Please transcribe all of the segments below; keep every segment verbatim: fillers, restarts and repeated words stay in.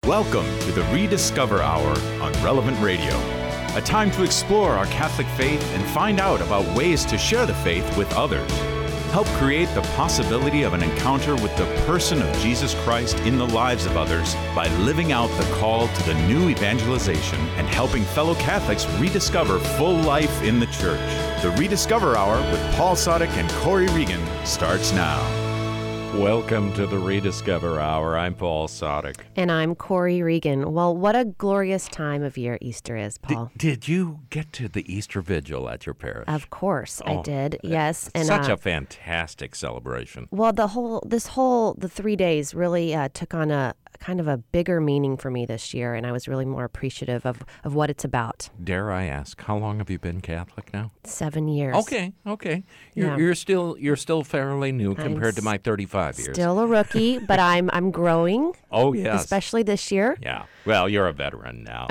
Welcome to the Rediscover Hour on Relevant Radio, a time to explore our Catholic faith and find out about ways to share the faith with others. Help create the possibility of an encounter with the person of Jesus Christ in the lives of others by living out the call to the new evangelization and helping fellow Catholics rediscover full life in the Church. The Rediscover Hour with Paul Sadek and Corey Regan starts now. Welcome to the Rediscover Hour. I'm Paul Sadek. And I'm Corey Regan. Well, what a glorious time of year Easter is, Paul. D- did you get to the Easter Vigil at your parish? Of course, oh, I did. Yes, and such uh, a fantastic celebration. Well, the whole, this whole, the three days really uh, took on a kind of a bigger meaning for me this year, and I was really more appreciative of, of what it's about. Dare I ask, how long have you been Catholic now? Seven years. Okay, okay. You're, yeah. you're still you're still fairly new compared I'm to my thirty-five years. Still a rookie, but I'm I'm growing. Oh yes, especially this year. Yeah. Well, you're a veteran now.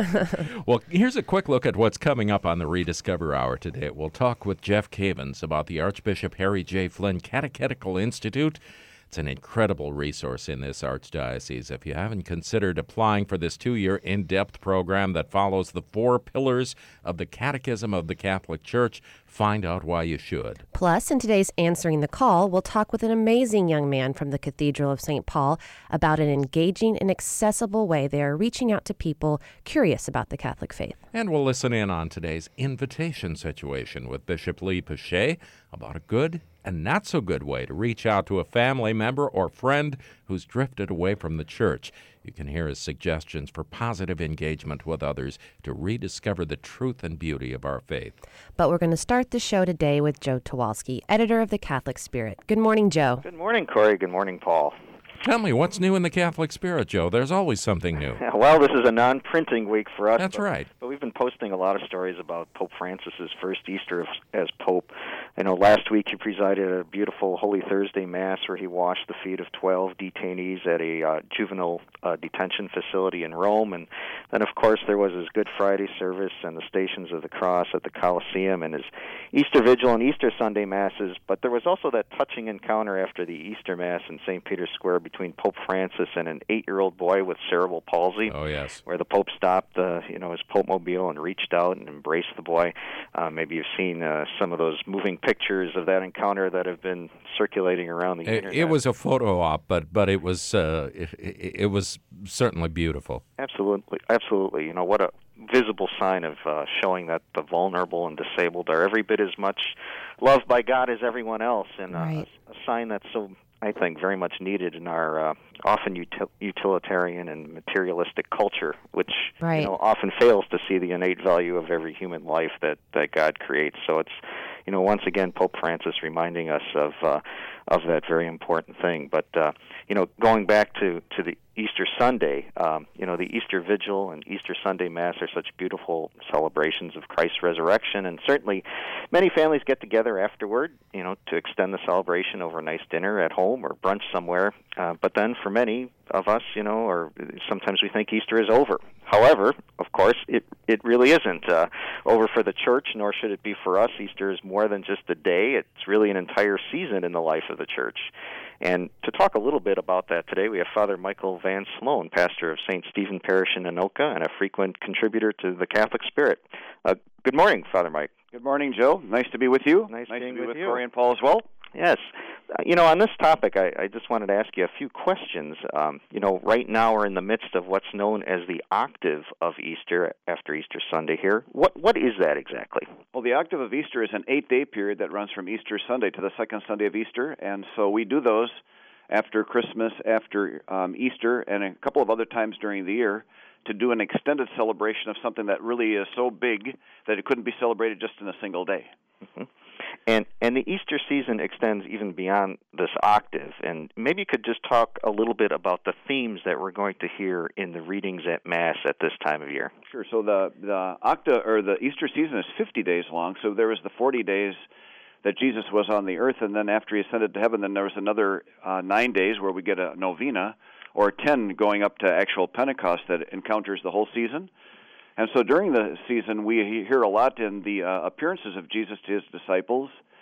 Well, here's a quick look at what's coming up on the Rediscover Hour today. We'll talk with Jeff Cavins about the Archbishop Harry J. Flynn Catechetical Institute. It's an incredible resource in this archdiocese. If you haven't considered applying for this two-year in-depth program that follows the four pillars of the Catechism of the Catholic Church, find out why you should. Plus, in today's Answering the Call, we'll talk with an amazing young man from the Cathedral of Saint Paul about an engaging and accessible way they are reaching out to people curious about the Catholic faith. And we'll listen in on today's invitation situation with Bishop Lee Pichet about a good and not so good way to reach out to a family member or friend who's drifted away from the Church. You can hear his suggestions for positive engagement with others to rediscover the truth and beauty of our faith. But we're going to start the show today with Joe Tawalski, editor of the Catholic Spirit. Good morning, Joe. Good morning, Corey. Good morning, Paul. Tell me, what's new in the Catholic Spirit, Joe? There's always something new. Well, this is a non-printing week for us. That's but, right. But we've been posting a lot of stories about Pope Francis's first Easter as Pope. I know last week he presided at a beautiful Holy Thursday Mass where he washed the feet of twelve detainees at a uh, juvenile uh, detention facility in Rome. And then, of course, there was his Good Friday service and the Stations of the Cross at the Colosseum and his Easter Vigil and Easter Sunday Masses. But there was also that touching encounter after the Easter Mass in Saint Peter's Square between Pope Francis and an eight-year-old boy with cerebral palsy. Oh, yes. Where the Pope stopped, uh, you know, his Pope-mobile and reached out and embraced the boy. Uh, maybe you've seen uh, some of those moving pictures of that encounter that have been circulating around the it, internet. It was a photo op, but but it was uh, it, it was certainly beautiful. Absolutely, absolutely. You know, what a visible sign of uh, showing that the vulnerable and disabled are every bit as much loved by God as everyone else, and uh, right. a, a sign that's so, I think, very much needed in our uh, often util- utilitarian and materialistic culture, which right. you know often fails to see the innate value of every human life that, that God creates. So it's, you know, once again, Pope Francis reminding us of uh, of that very important thing. But uh, you know, going back to, to the Easter Sunday, um, you know, the Easter Vigil and Easter Sunday Mass are such beautiful celebrations of Christ's resurrection, and certainly many families get together afterward, you know, to extend the celebration over a nice dinner at home or brunch somewhere. Uh, but then for many of us, you know, or sometimes we think Easter is over. However, of course, it it really isn't uh, over for the Church, nor should it be for us. Easter is more than just a day. It's really an entire season in the life of the Church. And to talk a little bit about that today, we have Father Michael Van Sloan, pastor of Saint Stephen Parish in Anoka and a frequent contributor to the Catholic Spirit. Uh, good morning, Father Mike. Good morning, Joe. Nice to be with you. Nice, nice being to be with with you. Corey and Paul as well. Yes. Uh, you know, on this topic, I, I just wanted to ask you a few questions. Um, you know, right now we're in the midst of what's known as the octave of Easter after Easter Sunday here. What What is that exactly? Well, the octave of Easter is an eight-day period that runs from Easter Sunday to the second Sunday of Easter, and so we do those after Christmas, after um, Easter, and a couple of other times during the year to do an extended celebration of something that really is so big that it couldn't be celebrated just in a single day. Mm-hmm. And and the Easter season extends even beyond this octave. And maybe you could just talk a little bit about the themes that we're going to hear in the readings at Mass at this time of year. Sure. So the the octa or the Easter season is fifty days long. So there was the forty days that Jesus was on the earth, and then after he ascended to heaven, then there was another uh, nine days where we get a novena, or ten going up to actual Pentecost that encounters the whole season. And so during the season, we hear a lot in the uh, appearances of Jesus to his disciples,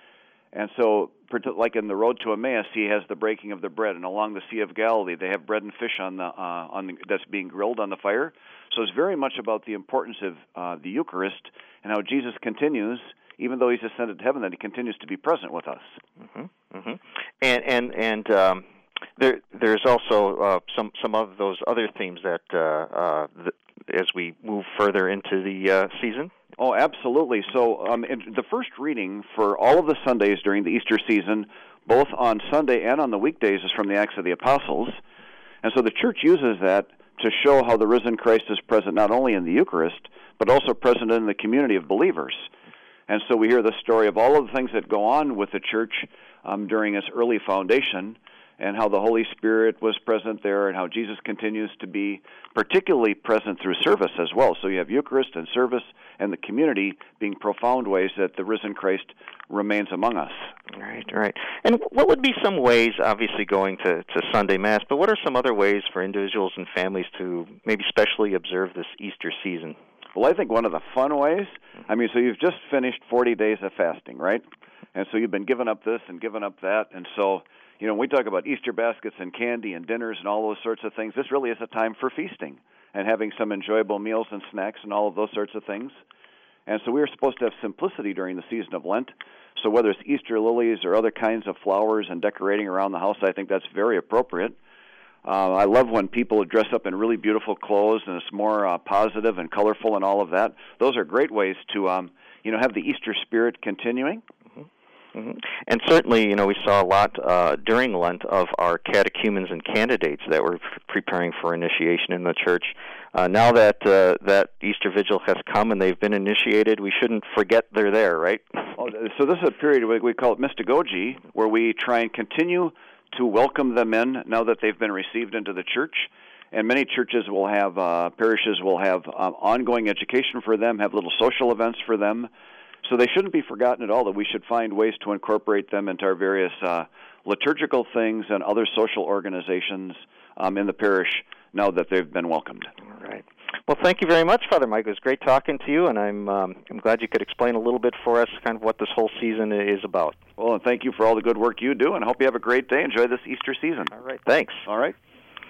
And so, like in the road to Emmaus, he has the breaking of the bread, and along the Sea of Galilee, they have bread and fish on the uh, on the, that's being grilled on the fire. So it's very much about the importance of uh, the Eucharist and how Jesus continues, even though he's ascended to heaven, that he continues to be present with us. Mm-hmm. Mm-hmm. And and and um, there there's also uh, some some of those other themes that uh, uh, the, as we move further into the uh, season. Oh, absolutely. So um, in the first reading for all of the Sundays during the Easter season, both on Sunday and on the weekdays, is from the Acts of the Apostles. And so the Church uses that to show how the risen Christ is present not only in the Eucharist, but also present in the community of believers. And so we hear the story of all of the things that go on with the Church um, during its early foundation, and how the Holy Spirit was present there, and how Jesus continues to be particularly present through service as well. So you have Eucharist and service and the community being profound ways that the risen Christ remains among us. Right, right. And what would be some ways, obviously going to, to Sunday Mass, but what are some other ways for individuals and families to maybe specially observe this Easter season? Well, I think one of the fun ways, I mean, so you've just finished forty days of fasting, right? And so you've been giving up this and giving up that, and so you know, when we talk about Easter baskets and candy and dinners and all those sorts of things, this really is a time for feasting and having some enjoyable meals and snacks and all of those sorts of things. And so we are supposed to have simplicity during the season of Lent. So whether it's Easter lilies or other kinds of flowers and decorating around the house, I think that's very appropriate. Uh, I love when people dress up in really beautiful clothes and it's more uh, positive and colorful and all of that. Those are great ways to, um, you know, have the Easter spirit continuing. Mm-hmm. And certainly, you know, we saw a lot uh, during Lent of our catechumens and candidates that were f- preparing for initiation in the church. Uh, now that uh, that Easter Vigil has come and they've been initiated, we shouldn't forget they're there, right? Oh, so this is a period we, we call it mystagogy, where we try and continue to welcome them in now that they've been received into the church. And many churches will have, uh, parishes will have um, ongoing education for them, have little social events for them. So they shouldn't be forgotten at all, that we should find ways to incorporate them into our various uh, liturgical things and other social organizations um, in the parish now that they've been welcomed. All right. Well, thank you very much, Father Mike. It was great talking to you, and I'm um, I'm glad you could explain a little bit for us kind of what this whole season is about. Well, and thank you for all the good work you do, and I hope you have a great day. Enjoy this Easter season. All right. Thanks. All right.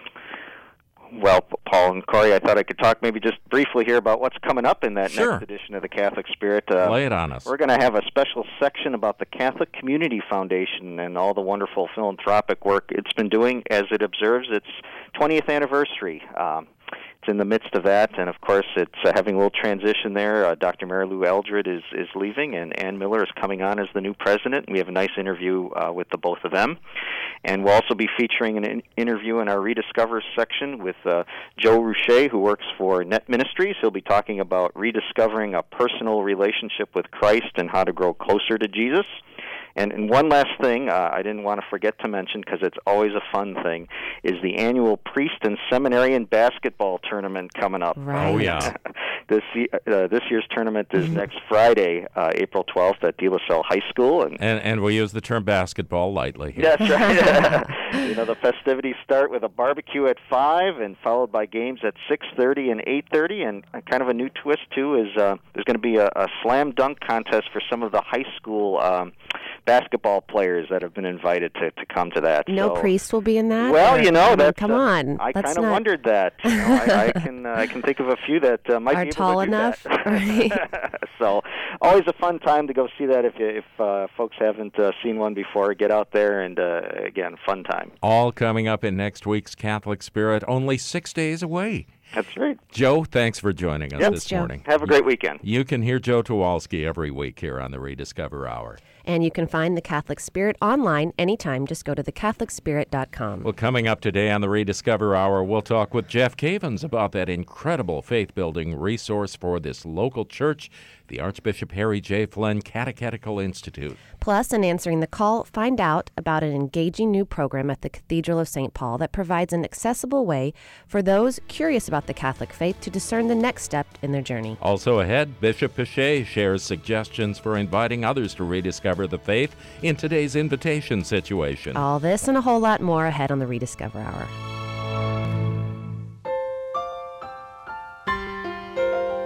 Well, Paul and Corey, I thought I could talk maybe just briefly here about what's coming up in that Sure. next edition of the Catholic Spirit. Uh, Lay it on us. We're going to have a special section about the Catholic Community Foundation and all the wonderful philanthropic work it's been doing as it observes its twentieth anniversary. Um, it's in the midst of that, and of course it's uh, having a little transition there. Uh, Doctor Mary Lou Eldred is, is leaving, and Ann Miller is coming on as the new president. We have a nice interview uh, with the both of them. And we'll also be featuring an in- interview in our Rediscover section with uh, Joe Ruche, who works for Net Ministries. He'll be talking about rediscovering a personal relationship with Christ and how to grow closer to Jesus. And, and one last thing uh, I didn't want to forget to mention, because it's always a fun thing, is the annual Priest and Seminarian Basketball Tournament coming up. Right. Oh, yeah. This uh, this year's tournament is next Friday, uh, April twelfth, at De La Salle High School. And, And, and we use the term basketball lightly here. That's right. You know, the festivities start with a barbecue at five, and followed by games at six thirty and eight thirty. And kind of a new twist too is uh, there's going to be a, a slam dunk contest for some of the high school um, basketball players that have been invited to, to come to that. No so, priest will be in that? Well, Or- you know, I mean, that's, come uh, on. I Let's kind of not- wondered that. You know, I, I can uh, I can think of a few that uh, might Are be able tall to do enough? that. Right. So, always a fun time to go see that. If you, if uh, folks haven't uh, seen one before, get out there, and uh, again, fun time. All coming up in next week's Catholic Spirit, only six days away. That's right. Joe, thanks for joining us Yep. this Joe. morning. Have a great weekend. You can hear Joe Tuwalski every week here on the Rediscover Hour. And you can find the Catholic Spirit online anytime. Just go to the catholic spirit dot com. Well, coming up today on the Rediscover Hour, we'll talk with Jeff Cavins about that incredible faith-building resource for this local church, the Archbishop Harry J. Flynn Catechetical Institute. Plus, in answering the call, find out about an engaging new program at the Cathedral of Saint Paul that provides an accessible way for those curious about the Catholic faith to discern the next step in their journey. Also ahead, Bishop Pichet shares suggestions for inviting others to rediscover the faith in today's invitation situation. All this and a whole lot more ahead on the Rediscover Hour.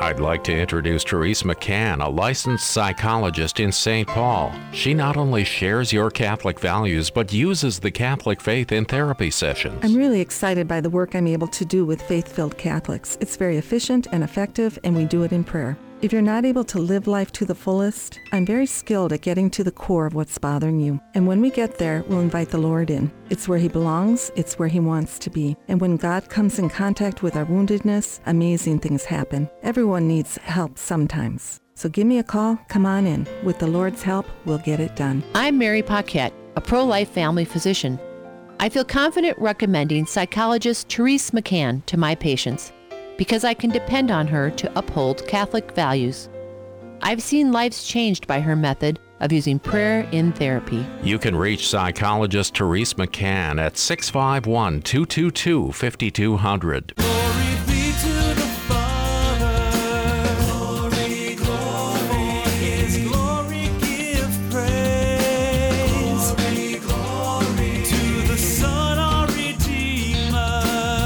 I'd like to introduce Therese McCann, a licensed psychologist in Saint Paul. She not only shares your Catholic values, but uses the Catholic faith in therapy sessions. I'm really excited by the work I'm able to do with faith-filled Catholics. It's very efficient and effective, and we do it in prayer. If you're not able to live life to the fullest, I'm very skilled at getting to the core of what's bothering you. And when we get there, we'll invite the Lord in. It's where He belongs. It's where He wants to be. And when God comes in contact with our woundedness, amazing things happen. Everyone needs help sometimes. So give me a call. Come on in. With the Lord's help, we'll get it done. I'm Mary Paquette, a pro-life family physician. I feel confident recommending psychologist Therese McCann to my patients, because I can depend on her to uphold Catholic values. I've seen lives changed by her method of using prayer in therapy. You can reach psychologist Therese McCann at six five one, two two two, five two zero zero. Glory be to the Father. Glory, glory. His glory give praise. Glory, glory. To the Son, our Redeemer.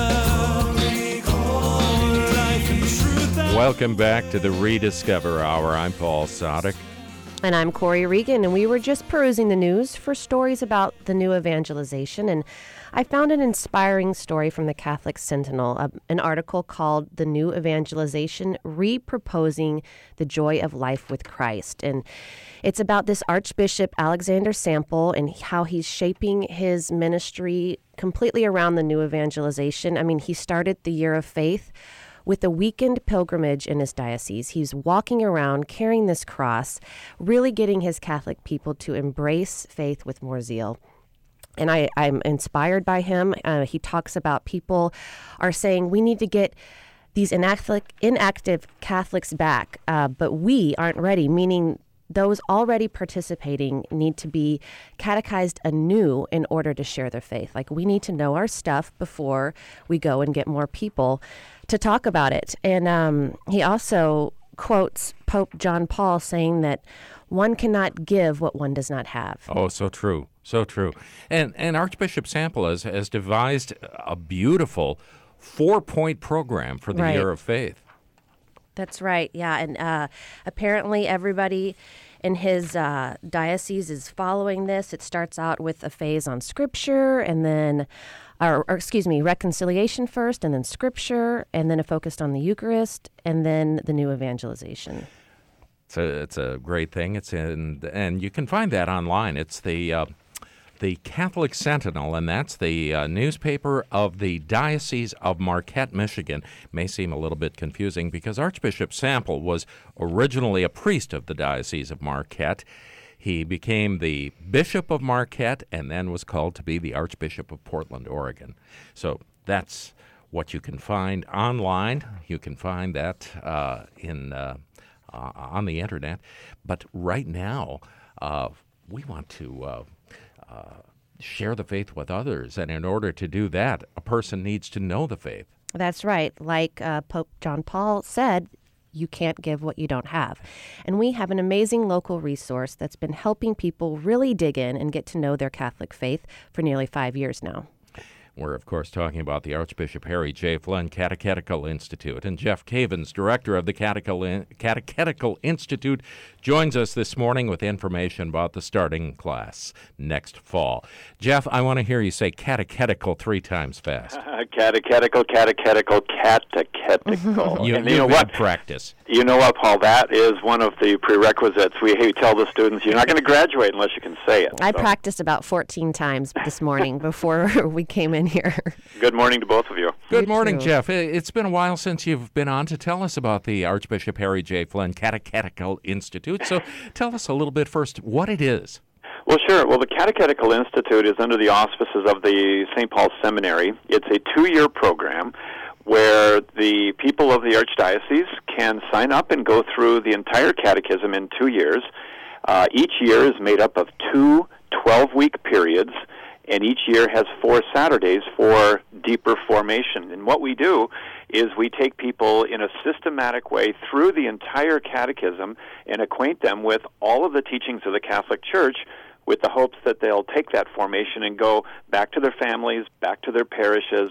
Glory, glory. Life and truth and Welcome back to the Rediscover Hour. I'm Paul Sadek. And I'm Corey Regan, and we were just perusing the news for stories about the new evangelization, and I found an inspiring story from the Catholic Sentinel, uh, an article called The New Evangelization, Reproposing the Joy of Life with Christ. And it's about this Archbishop Alexander Sample and how he's shaping his ministry completely around the new evangelization. I mean, he started the Year of Faith with a weekend pilgrimage in his diocese. He's walking around carrying this cross, really getting his Catholic people to embrace faith with more zeal. And I, I'm inspired by him. Uh, he talks about people are saying we need to get these inactive, inactive Catholics back, uh, but we aren't ready, meaning those already participating need to be catechized anew in order to share their faith. Like, we need to know our stuff before we go and get more people to talk about it. And um, he also quotes Pope John Paul saying that one cannot give what one does not have. Oh, so true. So true. And and Archbishop Sample has, has devised a beautiful four-point program for the Right. Year of Faith. That's right. Yeah. And uh, apparently everybody in his uh, diocese is following this. It starts out with a phase on scripture and then, or, or excuse me, reconciliation first and then scripture and then a focus on the Eucharist and then the new evangelization. It's a, it's a great thing. It's in, and you can find that online. It's the uh, the Catholic Sentinel, and that's the uh, newspaper of the Diocese of Marquette, Michigan. May seem a little bit confusing because Archbishop Sample was originally a priest of the Diocese of Marquette. He became the Bishop of Marquette and then was called to be the Archbishop of Portland, Oregon. So that's what you can find online. You can find that uh, in uh, uh, on the internet. But right now, uh, we want to uh, uh, share the faith with others. And in order to do that, a person needs to know the faith. That's right. Like uh, Pope John Paul said, you can't give what you don't have. And we have an amazing local resource that's been helping people really dig in and get to know their Catholic faith for nearly five years now. We're, of course, talking about the Archbishop Harry J. Flynn Catechetical Institute. And Jeff Cavins, director of the Catechetical Institute, joins us this morning with information about the starting class next fall. Jeff, I want to hear you say catechetical three times fast. catechetical, catechetical, catechetical. You, and you you know what? what? Practice. You know what, Paul? That is one of the prerequisites. We tell the students, you're not going to graduate unless you can say it. I so. practiced about fourteen times this morning before we came in here. Good morning to both of you. Good You morning, too. Jeff. It's been a while since you've been on to tell us about the Archbishop Harry J. Flynn Catechetical Institute. So tell us a little bit first what it is. Well, sure. Well, the Catechetical Institute is under the auspices of the Saint Paul Seminary. It's a two-year program where the people of the Archdiocese can sign up and go through the entire catechism in two years. Uh, each year is made up of two twelve-week periods, and each year has four Saturdays for deeper formation. And what we do is we take people in a systematic way through the entire catechism and acquaint them with all of the teachings of the Catholic Church with the hopes that they'll take that formation and go back to their families, back to their parishes,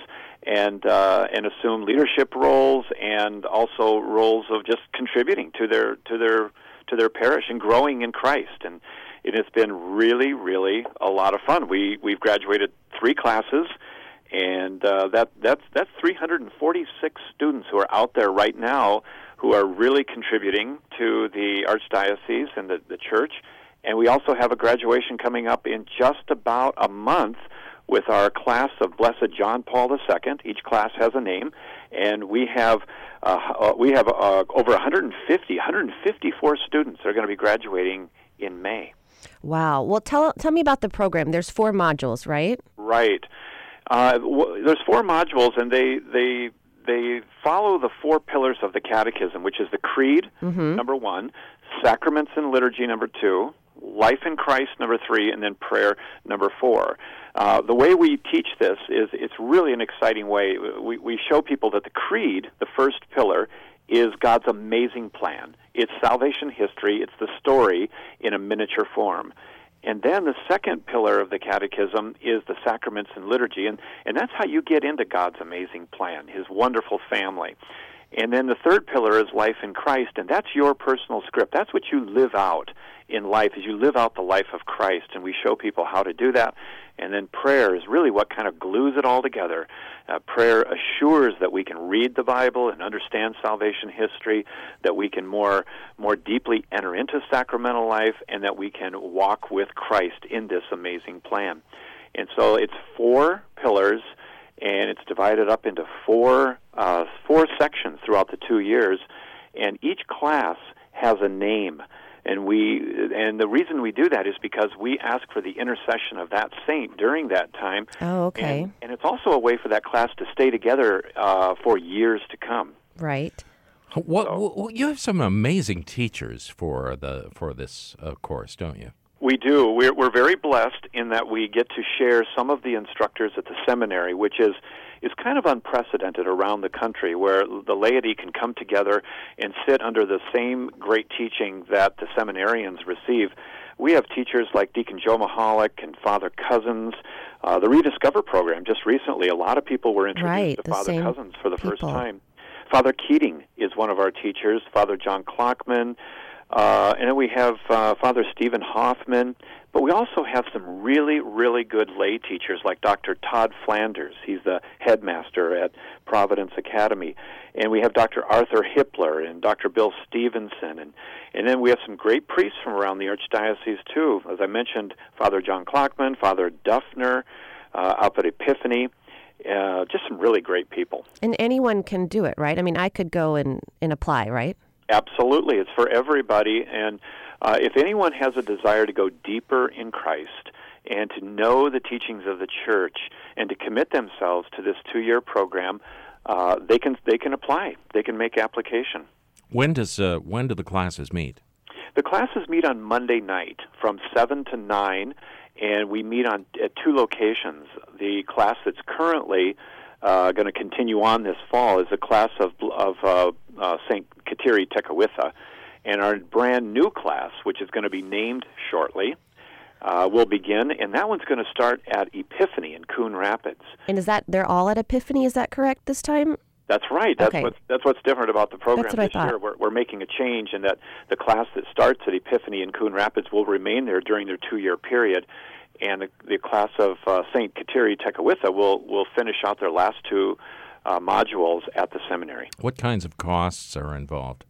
and uh, and assume leadership roles and also roles of just contributing to their to their to their parish and growing in Christ. And it has been really, really a lot of fun. We we've graduated three classes, and uh, that that's that's three hundred forty-six students who are out there right now who are really contributing to the Archdiocese and the, the church. And we also have a graduation coming up in just about a month with our class of Blessed John Paul the Second. Each class has a name, and we have uh, we have uh, over one hundred fifty, one hundred fifty-four students that are going to be graduating in May. Wow. Well, tell tell me about the program. There's four modules, right? Right. Uh, w- there's four modules, and they they they follow the four pillars of the Catechism, which is the Creed, Mm-hmm. number one, Sacraments and Liturgy, number two, Life in Christ, number three, and then Prayer, number four. Uh, the way we teach this is it's really an exciting way. We, we show people that the Creed, the first pillar, is God's amazing plan. It's salvation history. It's the story in a miniature form. And then the second pillar of the Catechism is the Sacraments and Liturgy, and, and that's how you get into God's amazing plan, His wonderful family. And then the third pillar is life in Christ, and that's your personal script. That's what you live out in life, is you live out the life of Christ, and we show people how to do that. And then prayer is really what kind of glues it all together. Uh, prayer assures that we can read the Bible and understand salvation history, that we can more more deeply enter into sacramental life, and that we can walk with Christ in this amazing plan. And so it's four pillars, and it's divided up into four uh, four sections throughout the two years, and each class has a name. And we, and the reason we do that is because we ask for the intercession of that saint during that time. Oh, okay. And, and it's also a way for that class to stay together uh, for years to come. Right. What, what you have some amazing teachers for the for this uh, course, don't you? We do. We're, we're very blessed in that we get to share some of the instructors at the seminary, which is is kind of unprecedented around the country, where the laity can come together and sit under the same great teaching that the seminarians receive. We have teachers like Deacon Joe Mahalik and Father Cousins. Uh, the Rediscover program, just recently, a lot of people were introduced Right, to the Father same Cousins for the first people. time. Father Keating is one of our teachers, Father John Klockman, uh, and then we have uh, Father Stephen Hoffman. But we also have some really, really good lay teachers like Doctor Todd Flanders. He's the headmaster at Providence Academy. And we have Doctor Arthur Hippler and Doctor Bill Stevenson. And, and then we have some great priests from around the Archdiocese, too. As I mentioned, Father John Klockman, Father Duffner, uh, up at Epiphany. Uh, just some really great people. And anyone can do it, right? I mean, I could go and, and apply, right? Absolutely. It's for everybody. And uh, if anyone has a desire to go deeper in Christ and to know the teachings of the Church and to commit themselves to this two-year program, uh, they can they can apply. They can make application. When does uh, when do the classes meet? The classes meet on Monday night from seven to nine, and we meet on at two locations. The class that's currently uh, going to continue on this fall is a class of of uh, uh, Saint Kateri Tekakwitha, and our brand new class, which is going to be named shortly, uh, will begin, and that one's going to start at Epiphany in Coon Rapids. And is that, they're all at Epiphany, is that correct this time? That's right. That's Okay. what's that's what's different about the program That's what I this thought. year. We're we're making a change in that the class that starts at Epiphany in Coon Rapids will remain there during their two-year period, and the, the class of uh, Saint Kateri Tekakwitha will will finish out their last two uh, modules at the seminary. What kinds of costs are involved?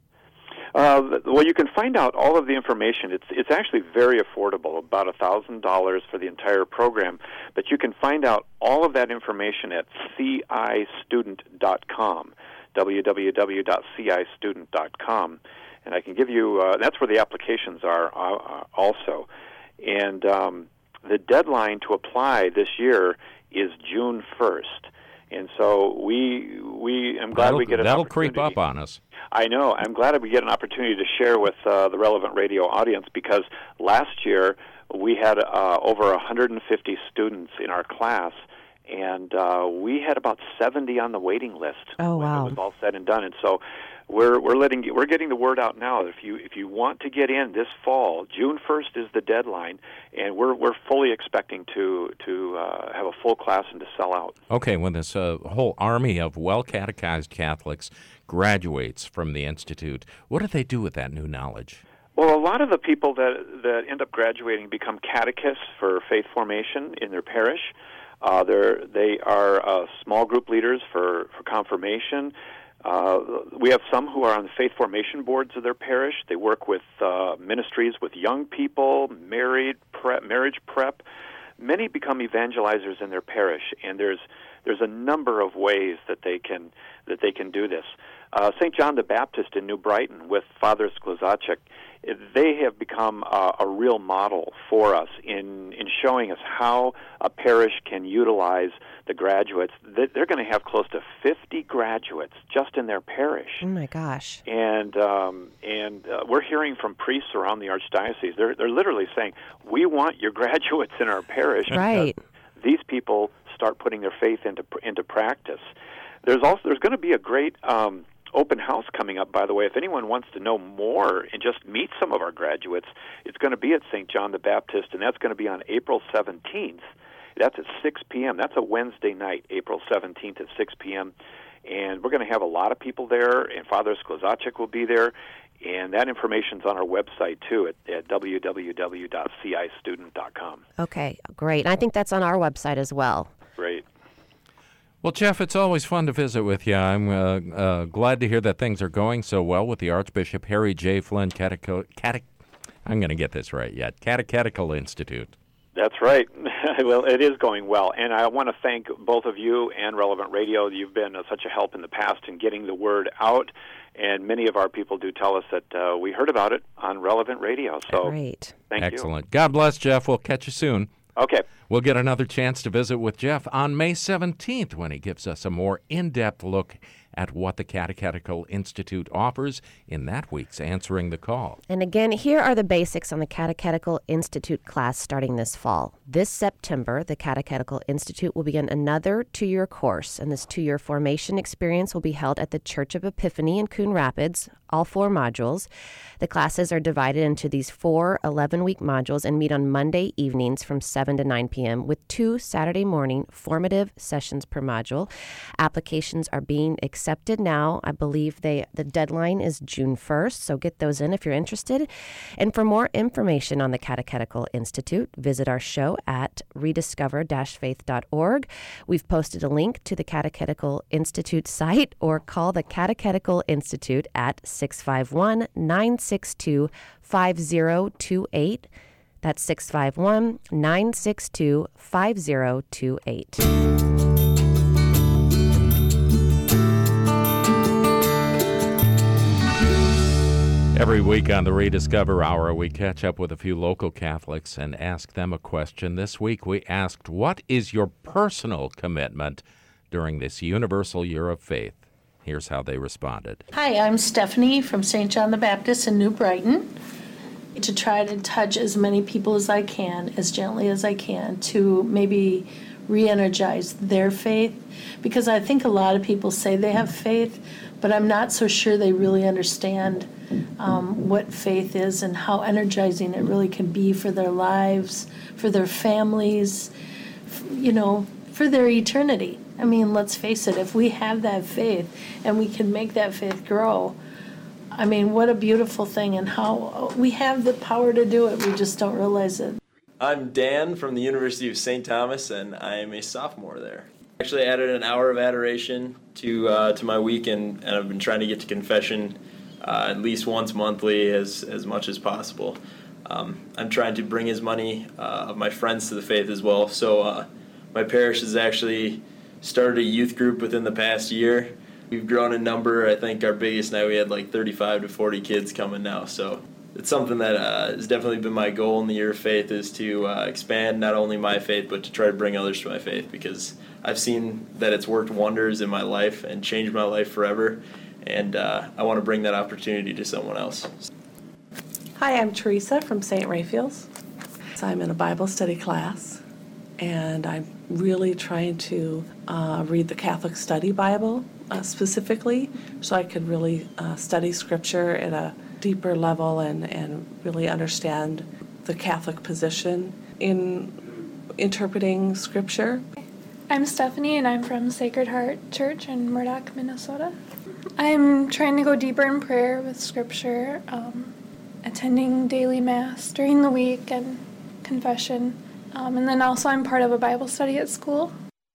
Uh, well, you can find out all of the information. It's it's actually very affordable, about one thousand dollars for the entire program. But you can find out all of that information at c i student dot com, w w w dot c i student dot com. And I can give you, uh, that's where the applications are uh, also. And um, the deadline to apply this year is June first. And so we we I'm glad that'll, we get an that'll opportunity. creep up on us. I know. I'm glad that we get an opportunity to share with uh, the relevant radio audience, because last year we had uh, over one hundred fifty students in our class, and uh, we had about seventy on the waiting list. Oh, when wow. it was all said and done. And so we're we're letting we're getting the word out now. If you if you want to get in this fall, June first is the deadline, and we're we're fully expecting to to uh, have a full class and to sell out. Okay, when this uh, whole army of well-catechized Catholics graduates from the Institute, what do they do with that new knowledge? Well, a lot of the people that that end up graduating become catechists for faith formation in their parish. Uh, they're they are uh, small group leaders for for confirmation. Uh, we have some who are on the faith formation boards of their parish. They work with uh, ministries with young people, married prep, marriage prep. Many become evangelizers in their parish, and there's there's a number of ways that they can that they can do this. Uh, Saint John the Baptist in New Brighton with Father Sklozacek, they have become uh, a real model for us in, in showing us how a parish can utilize the graduates. They're going to have close to fifty graduates just in their parish. Oh, my gosh. And um, and uh, we're hearing from priests around the Archdiocese. They're, they're literally saying, we want your graduates in our parish. Right. These people start putting their faith into into practice. There's also there's going to be a great um, open house coming up, by the way. If anyone wants to know more and just meet some of our graduates, it's going to be at Saint John the Baptist, and that's going to be on April seventeenth. That's at six p.m. That's a Wednesday night, April seventeenth at six p.m. And we're going to have a lot of people there, and Father Sklozacek will be there. And that information's on our website, too, at, at w w w dot c i student dot com. Okay, great. And I think that's on our website as well. Great. Well, Jeff, it's always fun to visit with you. I'm uh, uh, glad to hear that things are going so well with the Archbishop Harry J. Flynn Catecho- Cate- I'm going to get this right yet, Catechetical Institute. That's right. Well, it is going well, and I want to thank both of you and Relevant Radio. You've been uh, such a help in the past in getting the word out, and many of our people do tell us that uh, we heard about it on Relevant Radio. So, Great. Thank you. Excellent. God bless, Jeff. We'll catch you soon. Okay. We'll get another chance to visit with Jeff on May seventeenth when he gives us a more in-depth look at what the Catechetical Institute offers in that week's Answering the Call. And again, here are the basics on the Catechetical Institute class starting this fall. This September, the Catechetical Institute will begin another two-year course, and this two-year formation experience will be held at the Church of Epiphany in Coon Rapids, all four modules. The classes are divided into these four eleven-week modules and meet on Monday evenings from seven to nine p.m. with two Saturday morning formative sessions per module. Applications are being accepted now. I believe they the deadline is June first, so get those in if you're interested. And for more information on the Catechetical Institute, visit our show at rediscover dash faith dot org. We've posted a link to the Catechetical Institute site, or call the Catechetical Institute at six five one, nine six two, five zero two eight. That's six five one, nine six two, five zero two eight. Every week on the Rediscover Hour, we catch up with a few local Catholics and ask them a question. This week we asked, what is your personal commitment during this Universal Year of Faith? Here's how they responded. Hi, I'm Stephanie from Saint John the Baptist in New Brighton. To try to touch as many people as I can, as gently as I can, to maybe re-energize their faith. Because I think a lot of people say they have faith, but I'm not so sure they really understand um, what faith is and how energizing it really can be for their lives, for their families, f- you know, for their eternity. I mean, let's face it, if we have that faith and we can make that faith grow, I mean, what a beautiful thing, and how we have the power to do it. We just don't realize it. I'm Dan from the University of Saint Thomas, and I am a sophomore there. I actually added an hour of adoration to uh, to my week, and, and I've been trying to get to confession uh, at least once monthly as, as much as possible. Um, I'm trying to bring as many uh, of my friends to the faith as well. So uh, my parish has actually started a youth group within the past year. We've grown in number. I think our biggest night we had like thirty-five to forty kids coming now. So it's something that uh, has definitely been my goal in the year of faith, is to uh, expand not only my faith, but to try to bring others to my faith, because I've seen that it's worked wonders in my life and changed my life forever. And uh, I want to bring that opportunity to someone else. Hi, I'm Teresa from Saint Raphael's. So I'm in a Bible study class, and I'm really trying to uh, read the Catholic Study Bible uh, specifically, so I could really uh, study Scripture at a deeper level and, and really understand the Catholic position in interpreting Scripture. I'm Stephanie, and I'm from Sacred Heart Church in Murdoch, Minnesota. I'm trying to go deeper in prayer with Scripture, um, attending daily Mass during the week and confession. Um, and then also I'm part of a Bible study at school.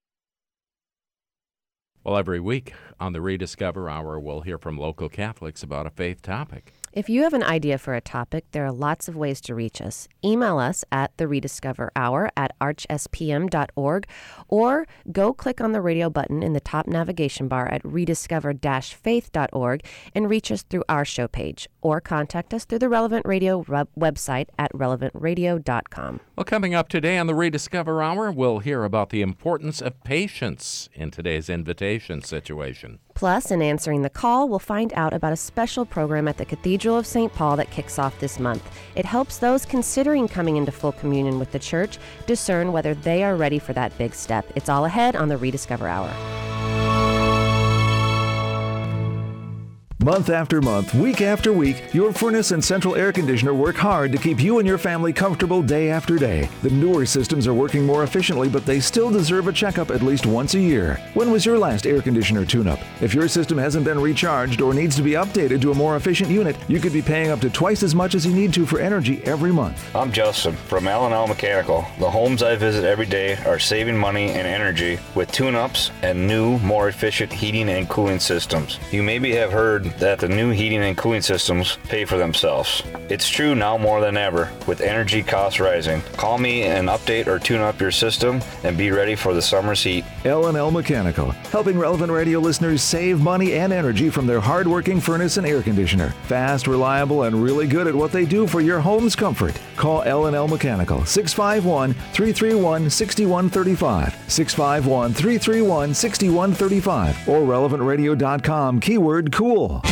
Well, every week on the Rediscover Hour, we'll hear from local Catholics about a faith topic. If you have an idea for a topic, there are lots of ways to reach us. Email us at the Rediscover Hour at arch s p m dot org, or go click on the radio button in the top navigation bar at rediscover dash faith dot org and reach us through our show page, or contact us through the Relevant Radio web- website at relevant radio dot com. Well, coming up today on the Rediscover Hour, we'll hear about the importance of patience in today's invitation situation. Plus, in answering the call, we'll find out about a special program at the Cathedral of Saint Paul that kicks off this month. It helps those considering coming into full communion with the Church discern whether they are ready for that big step. It's all ahead on the Rediscover Hour. Month after month, week after week, your furnace and central air conditioner work hard to keep you and your family comfortable day after day. The newer systems are working more efficiently, but they still deserve a checkup at least once a year. When was your last air conditioner tune-up? If your system hasn't been recharged or needs to be updated to a more efficient unit, you could be paying up to twice as much as you need to for energy every month. I'm Justin from L and L Mechanical. The homes I visit every day are saving money and energy with tune-ups and new, more efficient heating and cooling systems. You maybe have heard that the new heating and cooling systems pay for themselves. It's true now more than ever, with energy costs rising. Call me and update or tune up your system and be ready for the summer's heat. L and L Mechanical, helping Relevant Radio listeners save money and energy from their hard-working furnace and air conditioner. Fast, reliable, and really good at what they do for your home's comfort. Call L and L Mechanical, six five one, three three one, six one three five, six five one, three three one, six one three five, or relevant radio dot com, keyword cool.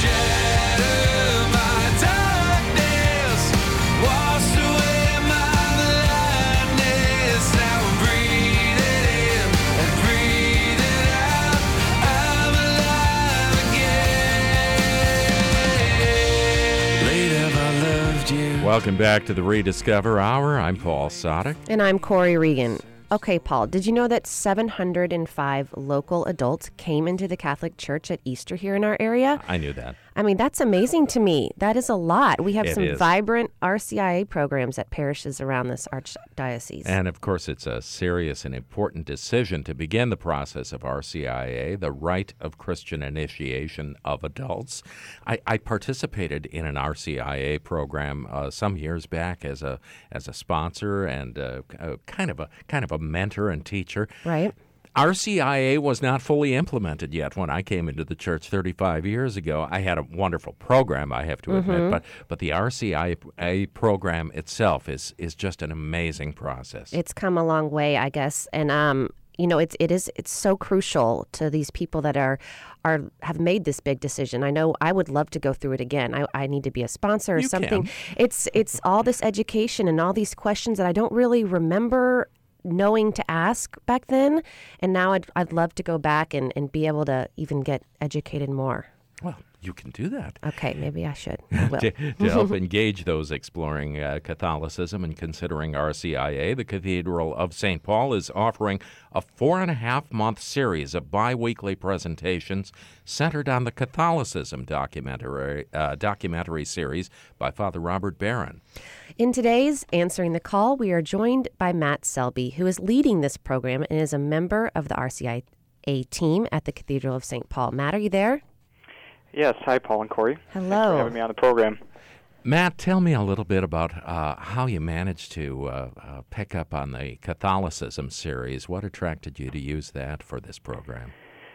Welcome back to the Rediscover Hour. I'm Paul Sadek. And I'm Corey Regan. Okay, Paul, did you know that seven hundred five local adults came into the Catholic Church at Easter here in our area? I knew that. I mean, that's amazing to me. That is a lot. We have It some is. vibrant R C I A programs at parishes around this archdiocese. And of course, it's a serious and important decision to begin the process of R C I A, the rite of Christian initiation of adults. I, I participated in an R C I A program uh, some years back as a as a sponsor and uh, uh, kind of a kind of a mentor and teacher. Right. R C I A was not fully implemented yet when I came into the church thirty-five years ago. I had a wonderful program, I have to admit, Mhm. but but the R C I A program itself is is just an amazing process. It's come a long way, I guess, and um, you know, it's it is it's so crucial to these people that are are have made this big decision. I know I would love to go through it again. I, I need to be a sponsor or You something. can. It's it's all this education and all these questions that I don't really remember knowing to ask back then, and now I'd I'd love to go back and, and be able to even get educated more. Well, you can do that. Okay, maybe I should. I will. to, to help engage those exploring uh, Catholicism and considering R C I A, the Cathedral of Saint Paul is offering a four and a half month series of bi-weekly presentations centered on the Catholicism documentary uh, documentary series by Father Robert Barron. In today's Answering the Call, we are joined by Matt Selby, who is leading this program and is a member of the R C I A team at the Cathedral of Saint Paul. Matt, are you there? Yes. Hi, Paul and Corey. Hello. Thanks for having me on the program. Matt, tell me a little bit about uh, how you managed to uh, uh, pick up on the Catholicism series. What attracted you to use that for this program?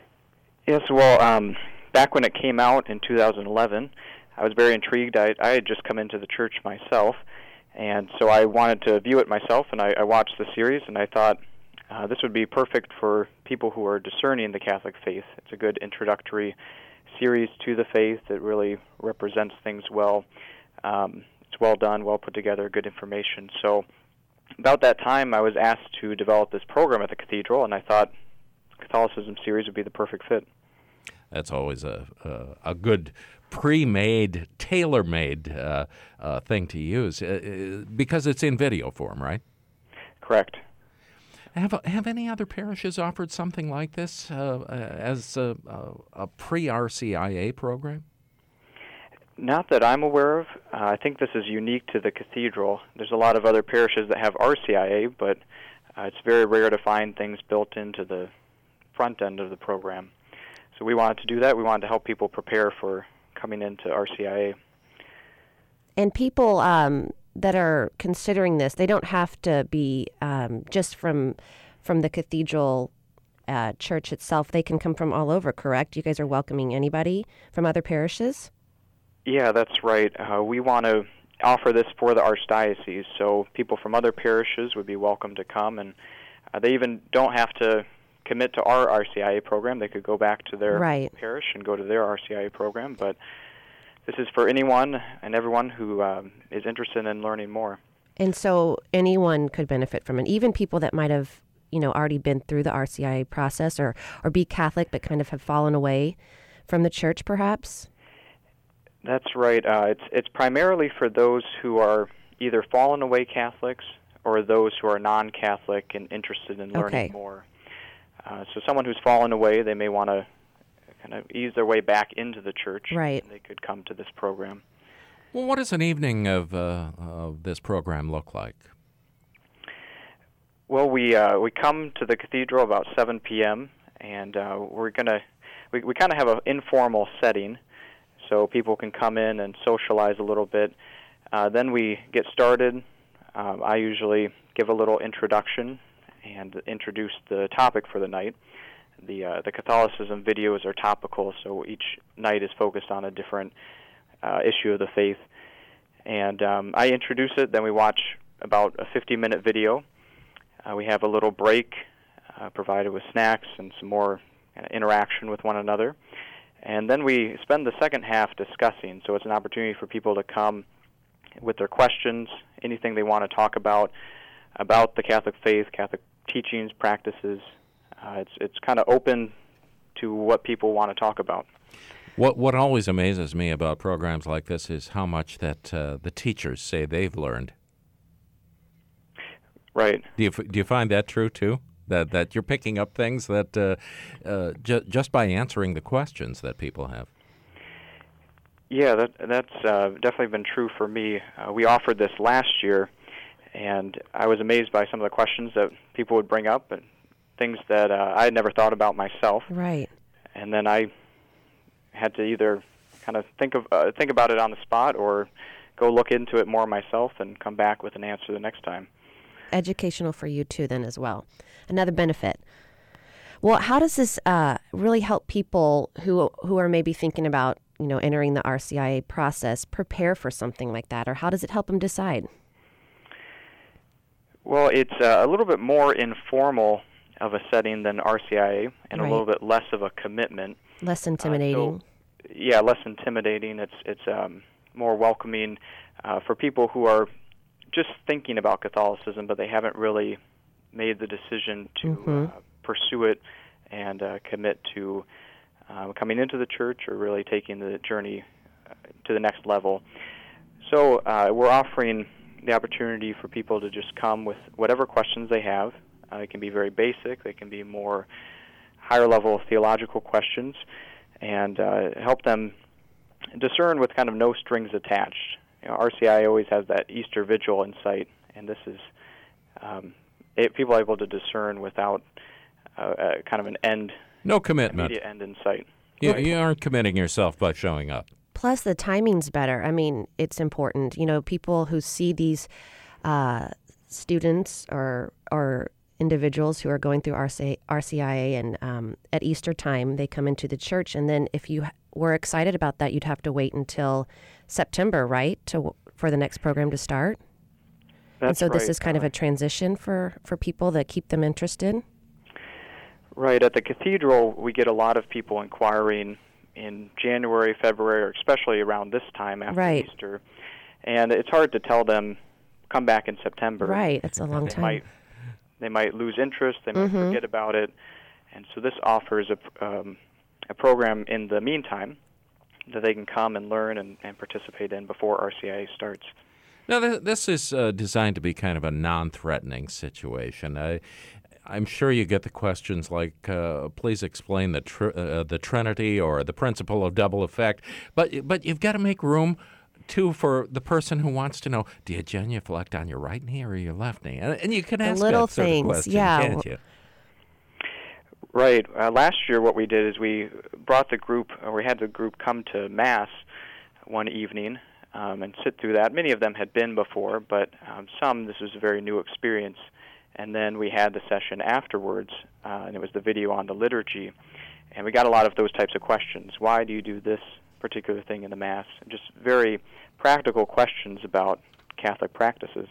Yes, well, um, back when it came out in two thousand eleven, I was very intrigued. I, I had just come into the church myself, and so I wanted to view it myself, and I, I watched the series, and I thought uh, this would be perfect for people who are discerning the Catholic faith. It's a good introductory series to the faith that really represents things well. Um, it's well done, well put together, good information. So about that time, I was asked to develop this program at the Cathedral, and I thought Catholicism series would be the perfect fit. That's always a a, a good pre-made, tailor-made uh, uh, thing to use uh, because it's in video form, right? Correct. Have have any other parishes offered something like this uh, as a, a, a pre-R C I A program? Not that I'm aware of. Uh, I think this is unique to the Cathedral. There's a lot of other parishes that have R C I A, but uh, it's very rare to find things built into the front end of the program. So we wanted to do that. We wanted to help people prepare for coming into R C I A. And people um, that are considering this, they don't have to be um, just from from the Cathedral uh, Church itself. They can come from all over, correct? You guys are welcoming anybody from other parishes? Yeah, that's right. Uh, we want to offer this for the Archdiocese, so people from other parishes would be welcome to come, and uh, they even don't have to commit to our R C I A program. They could go back to their right. parish and go to their R C I A program, but this is for anyone and everyone who um, is interested in learning more. And so anyone could benefit from it, even people that might have, you know, already been through the R C I A process or, or be Catholic but kind of have fallen away from the church, perhaps? That's right. Uh, it's it's primarily for those who are either fallen away Catholics or those who are non-Catholic and interested in learning okay. more. Uh, so someone who's fallen away, they may want to kind of ease their way back into the church. Right. And they could come to this program. Well, what does an evening of, uh, of this program look like? Well, we uh, we come to the Cathedral about seven p.m., and uh, we're going to, we, we kind of have an informal setting, so people can come in and socialize a little bit. Uh, then we get started. Um, I usually give a little introduction and introduce the topic for the night. The uh, the Catholicism videos are topical, so each night is focused on a different uh, issue of the faith. And um, I introduce it, then we watch about a fifty-minute video. Uh, we have a little break uh, provided with snacks and some more kind of interaction with one another. And then we spend the second half discussing, so it's an opportunity for people to come with their questions, anything they want to talk about, about the Catholic faith, Catholic teachings, practices. Uh, it's it's kind of open to what people want to talk about. What what always amazes me about programs like this is how much that uh, the teachers say they've learned. Right. Do you do you find that true too? That that you're picking up things that uh, uh, ju- just by answering the questions that people have. Yeah, that that's uh, definitely been true for me. Uh, we offered this last year, and I was amazed by some of the questions that people would bring up and things that uh, I had never thought about myself. Right. And then I had to either kind of think of uh, think about it on the spot or go look into it more myself and come back with an answer the next time. Educational for you too then as well. Another benefit. Well, how does this uh, really help people who who are maybe thinking about, you know, entering the R C I A process prepare for something like that, or how does it help them decide? Well, it's uh, a little bit more informal of a setting than R C I A and Right. a little bit less of a commitment. Less intimidating. Uh, so, yeah, less intimidating. It's it's um, more welcoming uh, for people who are just thinking about Catholicism, but they haven't really made the decision to Mhm. uh, pursue it and uh, commit to uh, coming into the church or really taking the journey uh, to the next level. So uh, we're offering the opportunity for people to just come with whatever questions they have. Uh, it can be very basic. They can be more higher-level theological questions, and uh, help them discern with kind of no strings attached. You know, R C I always has that Easter Vigil in sight, and this is um, it, people are able to discern without uh, uh, kind of an end, No commitment. immediate end in sight. You, you aren't committing yourself by showing up. Plus, the timing's better. I mean, it's important. You know, people who see these uh, students or or individuals who are going through R C I A and um, at Easter time, they come into the church. And then if you were excited about that, you'd have to wait until September, right, to for the next program to start? That's and so this right. is kind of a transition for, for people that keep them interested? Right. At the Cathedral, we get a lot of people inquiring in January, February, or especially around this time after Right. Easter. And it's hard to tell them come back in September. Right, that's a long they time. Might, they might lose interest. They might Mhm. forget about it. And so this offers a, um, a program in the meantime that they can come and learn and, and participate in before R C I A starts. Now, th- this is uh, designed to be kind of a non-threatening situation. I, I'm sure you get the questions like, uh, please explain the tr- uh, the Trinity or the principle of double effect. But but you've got to make room, too, for the person who wants to know, do you genuflect on your right knee or your left knee? And, and you can The ask little that sort of things, question, yeah. can't you? Right. Uh, last year, what we did is we brought the group, or we had the group come to Mass one evening um, and sit through that. Many of them had been before, but um, some, this was a very new experience. And then we had the session afterwards, uh, and it was the video on the liturgy. And we got a lot of those types of questions. Why do you do this particular thing in the Mass? Just very practical questions about Catholic practices.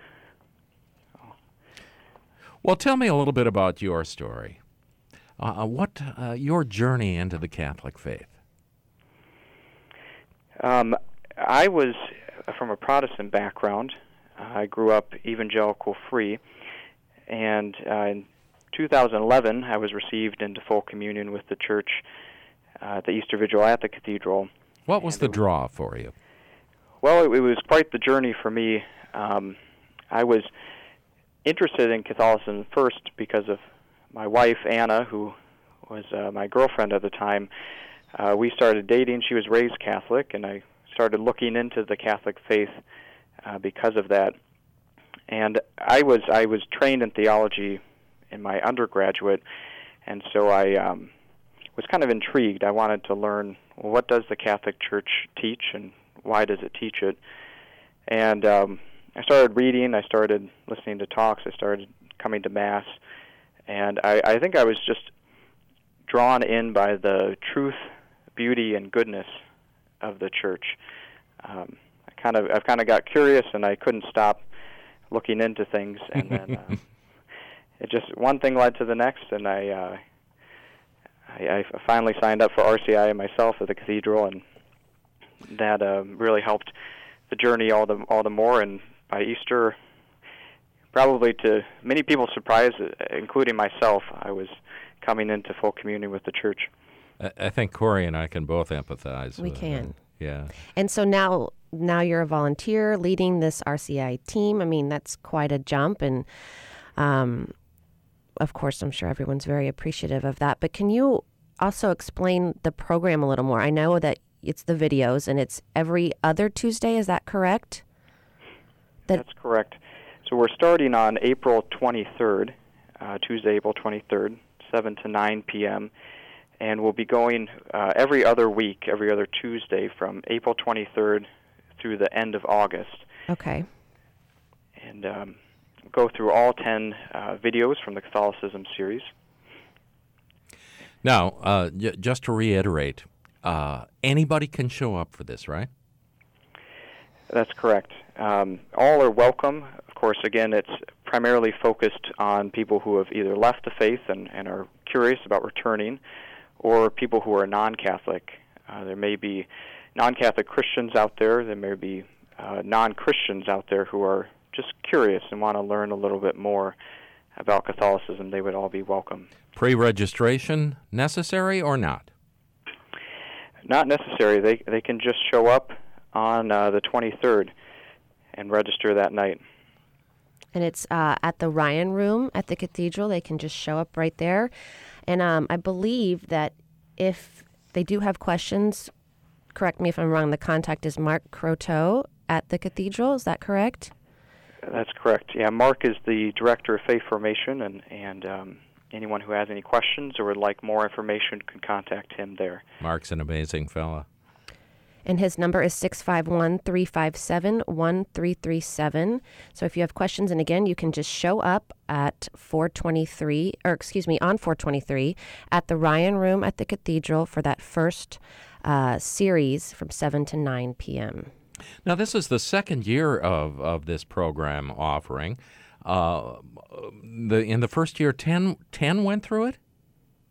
Well, tell me a little bit about your story. Uh, what uh, your journey into the Catholic faith? Um, I was from a Protestant background. Uh, I grew up evangelical free, and uh, in two thousand eleven, I was received into full communion with the Church uh, at the Easter Vigil at the Cathedral. What was the draw for you? Well, it, it was quite the journey for me. Um, I was interested in Catholicism first because of my wife, Anna, who was uh, my girlfriend at the time. Uh, we started dating. She was raised Catholic, and I started looking into the Catholic faith uh, because of that. And I was I was trained in theology in my undergraduate, and so I um, was kind of intrigued. I wanted to learn, well, what does the Catholic Church teach, and why does it teach it? And um, I started reading. I started listening to talks. I started coming to Mass. And I, I think I was just drawn in by the truth, beauty, and goodness of the Church. Um, I kind of, I've kind of got curious, and I couldn't stop looking into things. And then uh, it just one thing led to the next, and I, uh, I, I finally signed up for R C I A myself at the Cathedral, and that uh, really helped the journey all the all the more. And by Easter, probably to many people's surprise, including myself, I was coming into full communion with the Church. I, I think Corey and I can both empathize. We with can. that. Yeah. And so now, now you're a volunteer leading this R C I A team. I mean, that's quite a jump, and um, of course, I'm sure everyone's very appreciative of that. But can you also explain the program a little more? I know that it's the videos, and it's every other Tuesday. Is that correct? That That's correct. So we're starting on April twenty-third, uh, Tuesday, April twenty-third, seven to nine p.m., and we'll be going uh, every other week, every other Tuesday from April twenty-third through the end of August. Okay. And um, go through all ten uh, videos from the Catholicism series. Now, uh, j- just to reiterate, uh, anybody can show up for this, right? That's correct. Um, all are welcome. Of course, again, it's primarily focused on people who have either left the faith and, and are curious about returning, or people who are non-Catholic. Uh, there may be non-Catholic Christians out there. There may be uh, non-Christians out there who are just curious and want to learn a little bit more about Catholicism. They would all be welcome. Pre-registration necessary or not? Not necessary. They they can just show up on uh, the twenty-third and register that night. And it's uh, at the Ryan Room at the Cathedral. They can just show up right there. And um, I believe that if they do have questions, correct me if I'm wrong, the contact is Mark Croteau at the Cathedral. Is that correct? That's correct. Yeah, Mark is the Director of Faith Formation, and, and um, anyone who has any questions or would like more information can contact him there. Mark's an amazing fella. And his number is six five one, three five seven, one three three seven. So if you have questions, and again, you can just show up at four twenty-three, or excuse me, on four twenty-three at the Ryan Room at the Cathedral for that first uh, series from seven to nine p.m. Now, this is the second year of, of this program offering. Uh, the in the first year, ten, ten went through it?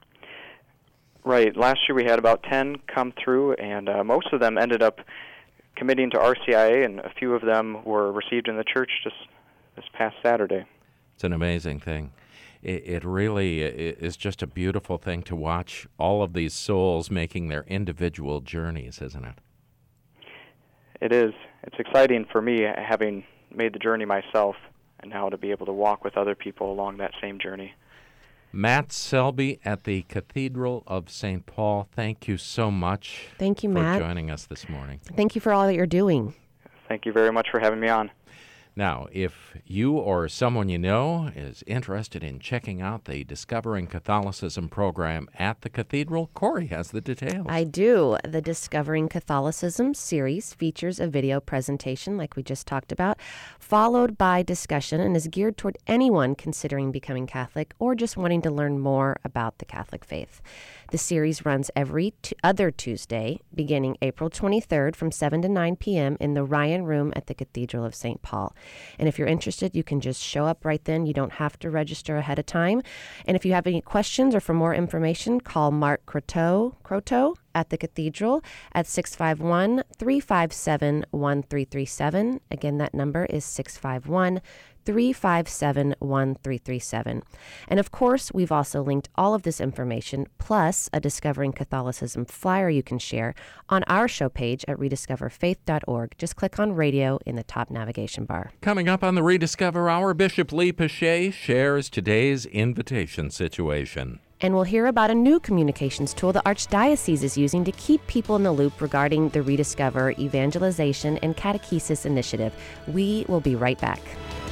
Right. Last year we had about ten come through, and uh, most of them ended up committing to R C I A, and a few of them were received in the church just this past Saturday. It's an amazing thing. It, it really is just a beautiful thing to watch all of these souls making their individual journeys, isn't it? It is. It's exciting for me, having made the journey myself, and now to be able to walk with other people along that same journey. Matt Selby at the Cathedral of Saint Paul, thank you so much Thank you, for Matt. joining us this morning. Thank you for all that you're doing. Thank you very much for having me on. Now, if you or someone you know is interested in checking out the Discovering Catholicism program at the Cathedral, Corey has the details. I do. The Discovering Catholicism series features a video presentation, like we just talked about, followed by discussion, and is geared toward anyone considering becoming Catholic or just wanting to learn more about the Catholic faith. The series runs every t- other Tuesday, beginning April twenty-third from seven to nine p.m. in the Ryan Room at the Cathedral of Saint Paul. And if you're interested, you can just show up right then. You don't have to register ahead of time. And if you have any questions or for more information, call Mark Croteau, Croteau at the Cathedral at six five one, three five seven, one three three seven. Again, that number is six five one, three five seven, one three three seven. And of course, we've also linked all of this information, plus a Discovering Catholicism flyer you can share, on our show page at rediscover faith dot org. Just click on radio in the top navigation bar. Coming up on the Rediscover Hour, Bishop Lee Pichet shares today's invitation situation. And we'll hear about a new communications tool the Archdiocese is using to keep people in the loop regarding the Rediscover Evangelization and Catechesis Initiative. We will be right back.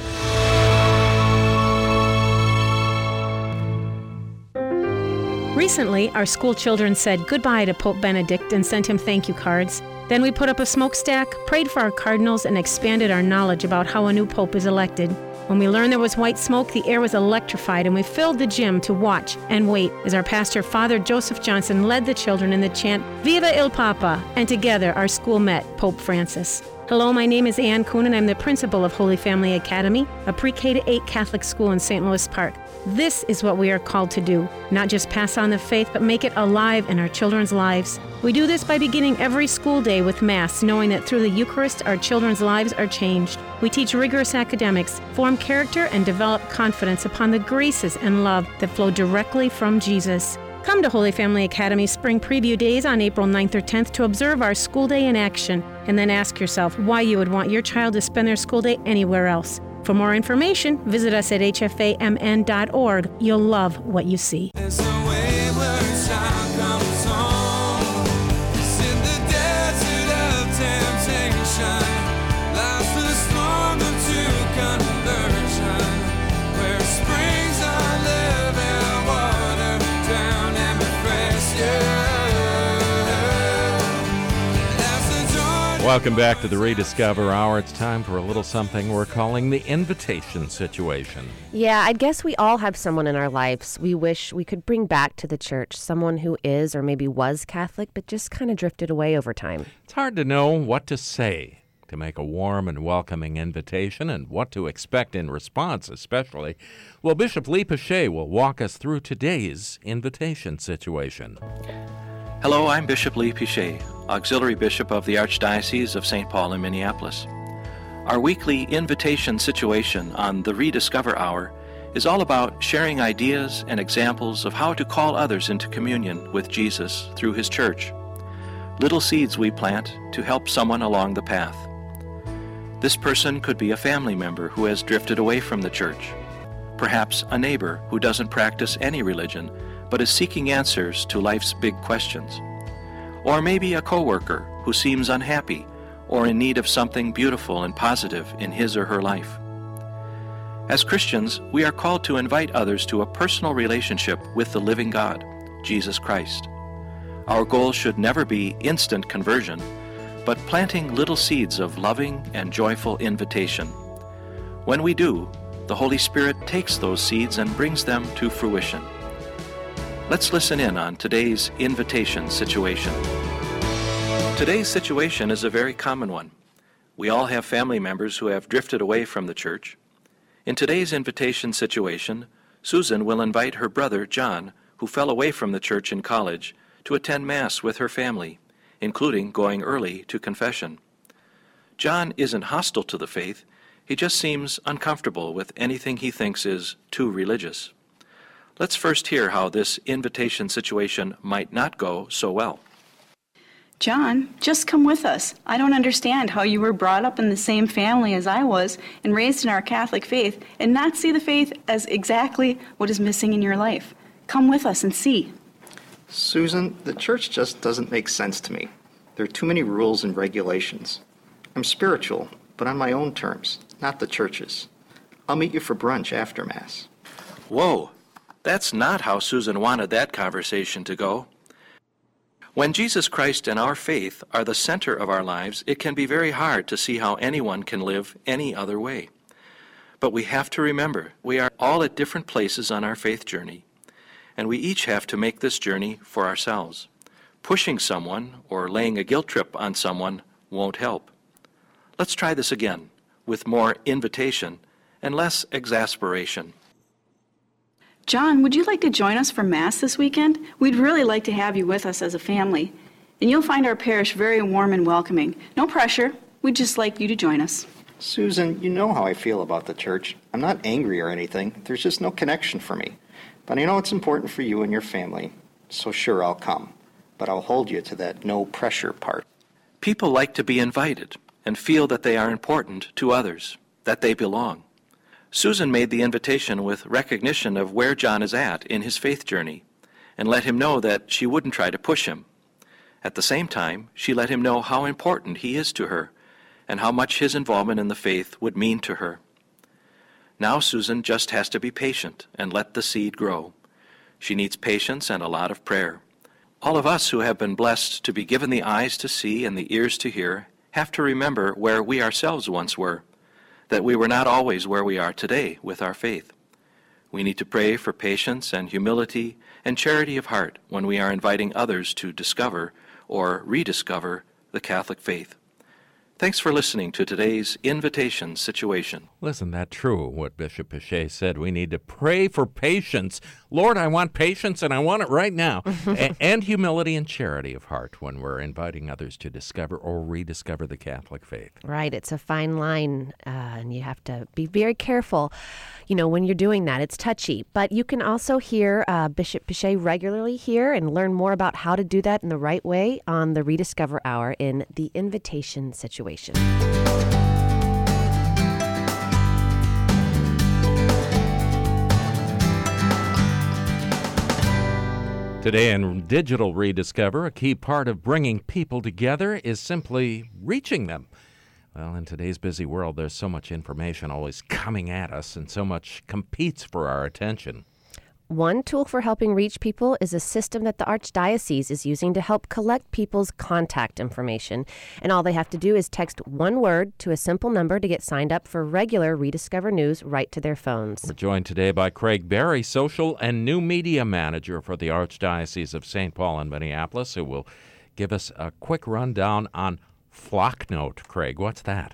Recently, our school children said goodbye to Pope Benedict and sent him thank you cards. Then we put up a smokestack, prayed for our cardinals, and expanded our knowledge about how a new pope is elected. When we learned there was white smoke, the air was electrified, and we filled the gym to watch and wait as our pastor, Father Joseph Johnson, led the children in the chant, Viva il Papa, and together our school met Pope Francis. Hello, my name is Ann Kuhn, and I'm the principal of Holy Family Academy, a pre-K to eight Catholic school in Saint Louis Park. This is what we are called to do, not just pass on the faith, but make it alive in our children's lives. We do this by beginning every school day with Mass, knowing that through the Eucharist, our children's lives are changed. We teach rigorous academics, form character, and develop confidence upon the graces and love that flow directly from Jesus. Come to Holy Family Academy Spring Preview Days on April ninth or tenth to observe our school day in action, and then ask yourself why you would want your child to spend their school day anywhere else. For more information, visit us at h f a m n dot org. You'll love what you see. Welcome back to the Rediscover Hour. It's time for a little something we're calling the invitation situation. Yeah, I guess we all have someone in our lives we wish we could bring back to the church, someone who is or maybe was Catholic but just kind of drifted away over time. It's hard to know what to say to make a warm and welcoming invitation and what to expect in response, especially. Well, Bishop Lee Pichet will walk us through today's invitation situation. Hello, I'm Bishop Lee Pichet, Auxiliary Bishop of the Archdiocese of Saint Paul in Minneapolis. Our weekly invitation situation on the Rediscover Hour is all about sharing ideas and examples of how to call others into communion with Jesus through His church. Little seeds we plant to help someone along the path. This person could be a family member who has drifted away from the church, perhaps a neighbor who doesn't practice any religion but is seeking answers to life's big questions. Or maybe a coworker who seems unhappy or in need of something beautiful and positive in his or her life. As Christians, we are called to invite others to a personal relationship with the living God, Jesus Christ. Our goal should never be instant conversion, but planting little seeds of loving and joyful invitation. When we do, the Holy Spirit takes those seeds and brings them to fruition. Let's listen in on today's invitation situation. Today's situation is a very common one. We all have family members who have drifted away from the church. In today's invitation situation, Susan will invite her brother, John, who fell away from the church in college, to attend Mass with her family, including going early to confession. John isn't hostile to the faith. He just seems uncomfortable with anything he thinks is too religious. Let's first hear how this invitation situation might not go so well. John, just come with us. I don't understand how you were brought up in the same family as I was and raised in our Catholic faith and not see the faith as exactly what is missing in your life. Come with us and see. Susan, the church just doesn't make sense to me. There are too many rules and regulations. I'm spiritual, but on my own terms, not the church's. I'll meet you for brunch after Mass. Whoa, that's not how Susan wanted that conversation to go. When Jesus Christ and our faith are the center of our lives, it can be very hard to see how anyone can live any other way. But we have to remember, we are all at different places on our faith journey, and we each have to make this journey for ourselves. Pushing someone or laying a guilt trip on someone won't help. Let's try this again, with more invitation and less exasperation. John, would you like to join us for Mass this weekend? We'd really like to have you with us as a family. And you'll find our parish very warm and welcoming. No pressure. We'd just like you to join us. Susan, you know how I feel about the church. I'm not angry or anything. There's just no connection for me. But I know it's important for you and your family. So sure, I'll come. But I'll hold you to that no pressure part. People like to be invited and feel that they are important to others, that they belong. Susan made the invitation with recognition of where John is at in his faith journey, and let him know that she wouldn't try to push him. At the same time, she let him know how important he is to her, and how much his involvement in the faith would mean to her. Now Susan just has to be patient and let the seed grow. She needs patience and a lot of prayer. All of us who have been blessed to be given the eyes to see and the ears to hear have to remember where we ourselves once were, that we were not always where we are today with our faith. We need to pray for patience and humility and charity of heart when we are inviting others to discover or rediscover the Catholic faith. Thanks for listening to today's invitation situation. Isn't that true, what Bishop Pichet said? We need to pray for patience. Lord, I want patience, and I want it right now. a- and humility and charity of heart when we're inviting others to discover or rediscover the Catholic faith. Right. It's a fine line, uh, and you have to be very careful, you know, when you're doing that. It's touchy. But you can also hear uh, Bishop Pichet regularly here and learn more about how to do that in the right way on the Rediscover Hour in the Invitation Situation. Today in Digital Rediscover, a key part of bringing people together is simply reaching them. Well, in today's busy world, there's so much information always coming at us, and so much competes for our attention. One tool for helping reach people is a system that the Archdiocese is using to help collect people's contact information. And all they have to do is text one word to a simple number to get signed up for regular Rediscover news right to their phones. We're joined today by Craig Berry, Social and New Media Manager for the Archdiocese of Saint Paul and Minneapolis, who will give us a quick rundown on Flocknote. Craig, what's that?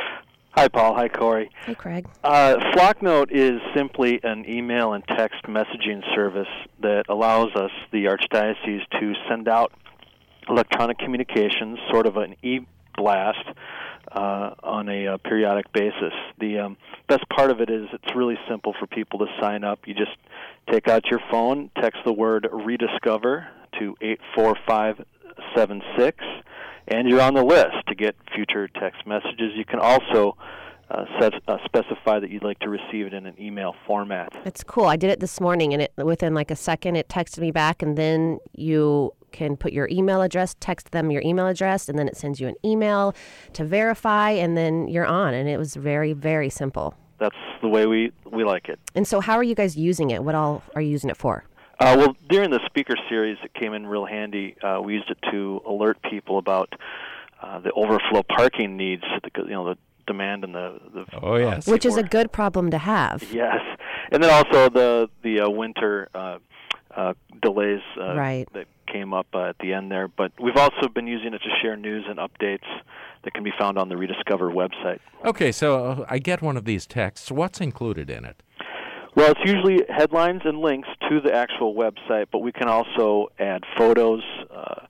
Hi, Paul. Hi, Corey. Hey, Craig. Uh, Flocknote is simply an email and text messaging service that allows us, the Archdiocese, to send out electronic communications, sort of an e-blast, uh, on a uh, periodic basis. The um, best part of it is it's really simple for people to sign up. You just take out your phone, text the word Rediscover to eight four five seven six, and you're on the list to get future text messages. You can also uh, set, uh, specify that you'd like to receive it in an email format. It's cool. I did it this morning, and it within like a second, it texted me back, and then you can put your email address, text them your email address, and then it sends you an email to verify, and then you're on. And it was very, very simple. That's the way we, we like it. And so how are you guys using it? What all are you using it for? Uh, well, during the speaker series, it came in real handy. Uh, we used it to alert people about uh, the overflow parking needs, you know, the demand and the... the oh, yes. Uh, Which is a good problem to have. Yes. And then also the, the uh, winter uh, uh, delays uh, right. that came up uh, at the end there. But we've also been using it to share news and updates that can be found on the Rediscover website. Okay, so uh, I get one of these texts. What's included in it? Well, it's usually headlines and links to the actual website, but we can also add photos, uh,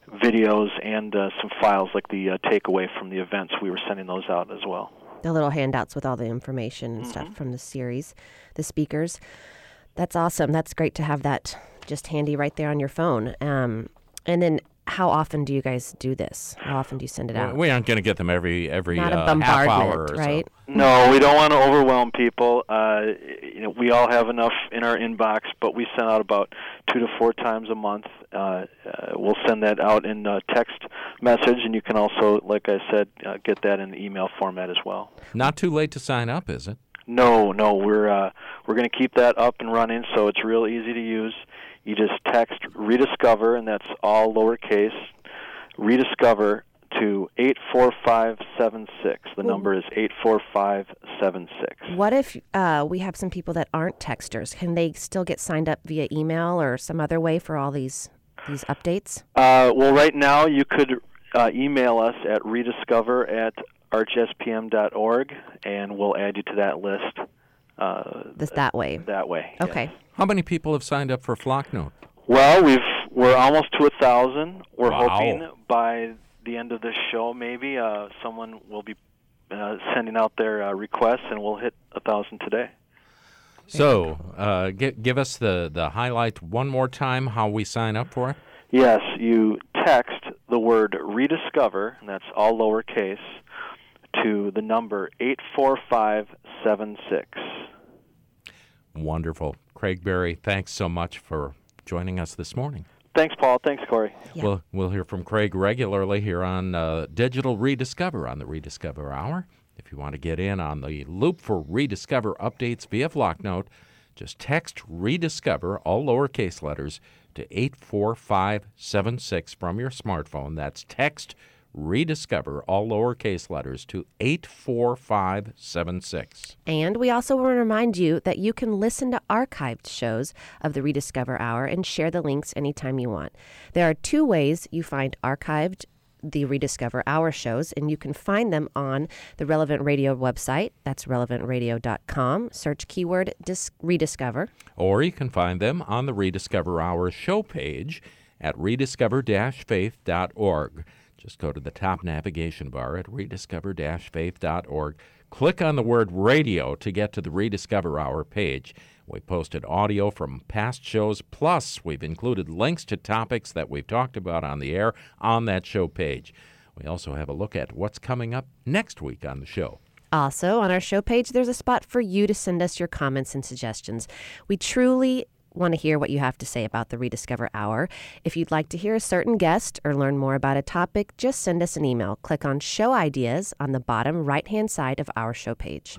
videos and uh, some files like the uh, takeaway from the events. We were sending those out as well. The little handouts with all the information and mm-hmm. stuff from the series, the speakers. That's awesome. That's great to have that just handy right there on your phone. Um, and then how often do you guys do this? How often do you send it out? We aren't going to get them every every Not a uh, half hour or right? so. No, we don't want to overwhelm people. Uh, you know, we all have enough in our inbox, but we send out about two to four times a month. Uh, uh, we'll send that out in uh, text message, and you can also, like I said, uh, get that in the email format as well. Not too late to sign up, is it? No, no, we're uh, we're going to keep that up and running, so it's real easy to use. You just text Rediscover, and that's all lowercase, Rediscover to eight four five seven six. The Well, number is eight four five seven six. What if uh, we have some people that aren't texters? Can they still get signed up via email or some other way for all these these updates? Uh, well, right now you could uh, email us at rediscover at arch s p m dot org, and we'll add you to that list. Uh, this that way. That way. Okay. How many people have signed up for Flocknote? Well, we've we're almost to a thousand. We're Wow. hoping by the end of this show, maybe uh, someone will be uh, sending out their uh, requests, and we'll hit a thousand today. So, uh, gi- give us the, the highlight one more time, how we sign up for it. Yes, you text the word Rediscover, and that's all lowercase, to the number eight four five seven six. Wonderful. Craig Berry, thanks so much for joining us this morning. Thanks, Paul. Thanks, Corey. We'll, we'll hear from Craig regularly here on uh, Digital Rediscover on the Rediscover Hour. If you want to get in on the loop for Rediscover updates via Flocknote, just text Rediscover, all lowercase letters, to eight four five seven six from your smartphone. That's text Rediscover, all lowercase letters, to eight four five seven six. And we also want to remind you that you can listen to archived shows of the Rediscover Hour and share the links anytime you want. There are two ways you find archived the Rediscover Hour shows, and you can find them on the Relevant Radio website. That's relevant radio dot com. Search keyword dis- Rediscover. Or you can find them on the Rediscover Hour show page at rediscover dash faith dot org. Just go to the top navigation bar at rediscover dash faith dot org. Click on the word radio to get to the Rediscover Hour page. We posted audio from past shows, plus we've included links to topics that we've talked about on the air on that show page. We also have a look at what's coming up next week on the show. Also, on our show page, there's a spot for you to send us your comments and suggestions. We truly want to hear what you have to say about the Rediscover Hour. If you'd like to hear a certain guest or learn more about a topic, just send us an email. Click on Show Ideas on the bottom right-hand side of our show page.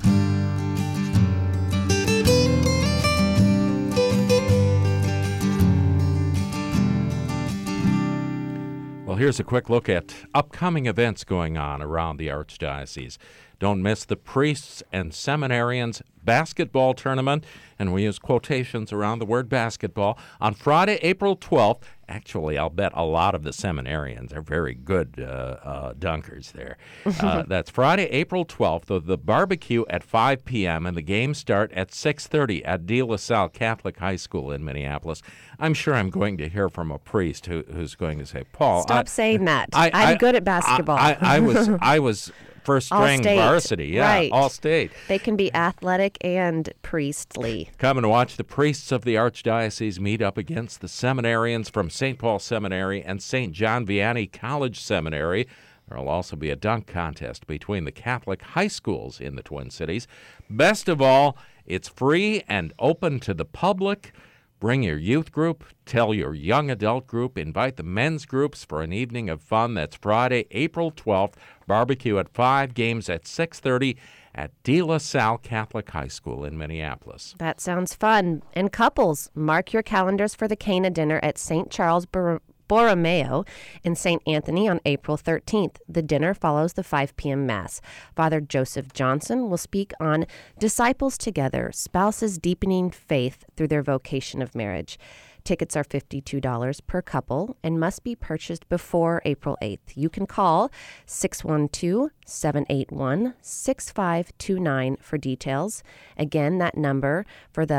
Well, here's a quick look at upcoming events going on around the Archdiocese. Don't miss the Priests and Seminarians basketball tournament, and we use quotations around the word basketball, on Friday, April twelfth. Actually, I'll bet a lot of the seminarians are very good uh, uh, dunkers there. Uh, that's Friday, April twelfth, the, the barbecue at five p.m., and the games start at six thirty at De La Salle Catholic High School in Minneapolis. I'm sure I'm going to hear from a priest who, who's going to say, Paul, Stop I, saying that. I, I'm I, good at basketball. I, I, I was I was first string All-state, varsity, yeah, right. all state. They can be athletic and priestly. Come and watch the priests of the Archdiocese meet up against the seminarians from Saint Paul Seminary and Saint John Vianney College Seminary. There will also be a dunk contest between the Catholic high schools in the Twin Cities. Best of all, it's free and open to the public. Bring your youth group, tell your young adult group, invite the men's groups for an evening of fun. That's Friday, April twelfth, barbecue at five, games at six thirty at De La Salle Catholic High School in Minneapolis. That sounds fun. And couples, mark your calendars for the Cana dinner at Saint Charles Bor- Borromeo in Saint Anthony on April thirteenth. The dinner follows the five p.m. Mass. Father Joseph Johnson will speak on Disciples Together, Spouses Deepening Faith Through Their Vocation of Marriage. Tickets are fifty-two dollars per couple and must be purchased before April eighth. You can call six one two, seven eight one, six five two nine for details. Again, that number for the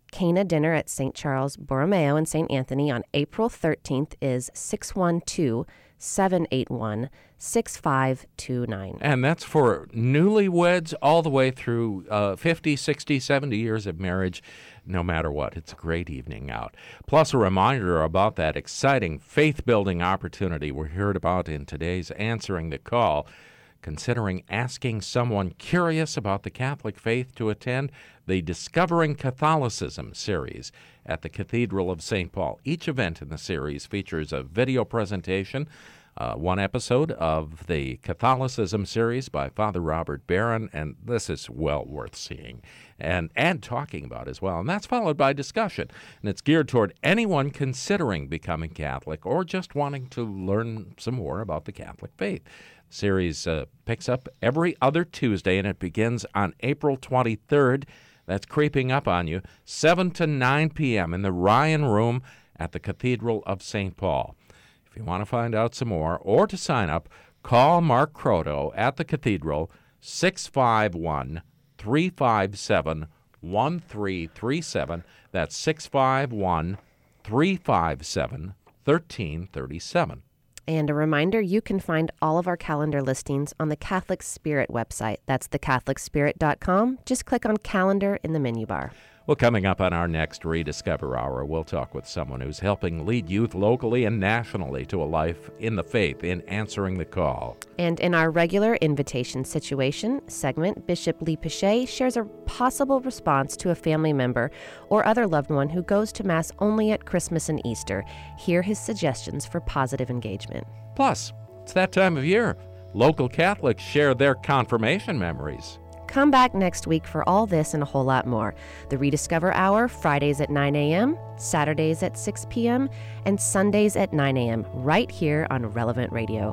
Cana dinner at Saint Charles Borromeo in Saint Anthony on April thirteenth is six one two, seven eight one, six five two nine. And that's for newlyweds all the way through uh, fifty, sixty, seventy years of marriage, no matter what. It's a great evening out. Plus, a reminder about that exciting faith-building opportunity we heard about in today's Answering the Call, considering asking someone curious about the Catholic faith to attend the Discovering Catholicism series at the Cathedral of Saint Paul. Each event in the series features a video presentation, uh, one episode of the Catholicism series by Father Robert Barron, and this is well worth seeing and, and talking about as well. And that's followed by discussion, and it's geared toward anyone considering becoming Catholic or just wanting to learn some more about the Catholic faith. The series uh, picks up every other Tuesday, and it begins on April twenty-third. That's creeping up on you, seven to nine p.m. in the Ryan Room at the Cathedral of Saint Paul. If you want to find out some more or to sign up, call Mark Croto at the Cathedral, six five one, three five seven, one three three seven. That's six five one, three five seven, one three three seven. And a reminder, you can find all of our calendar listings on the Catholic Spirit website. That's the catholic spirit dot com. Just click on Calendar in the menu bar. Well, coming up on our next Rediscover Hour, we'll talk with someone who's helping lead youth locally and nationally to a life in the faith in Answering the Call. And in our regular Invitation Situation segment, Bishop Lee Pichet shares a possible response to a family member or other loved one who goes to Mass only at Christmas and Easter. Hear his suggestions for positive engagement. Plus, it's that time of year. Local Catholics share their confirmation memories. Come back next week for all this and a whole lot more. The Rediscover Hour, Fridays at nine a.m., Saturdays at six p.m., and Sundays at nine a.m., right here on Relevant Radio.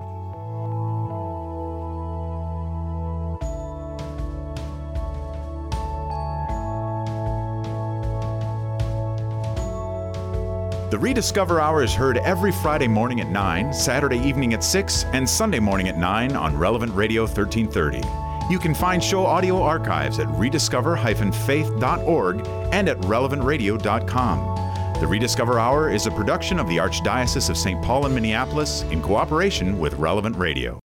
The Rediscover Hour is heard every Friday morning at nine, Saturday evening at six, and Sunday morning at nine on Relevant Radio thirteen thirty. You can find show audio archives at rediscover dash faith dot org and at relevant radio dot com. The Rediscover Hour is a production of the Archdiocese of Saint Paul in Minneapolis in cooperation with Relevant Radio.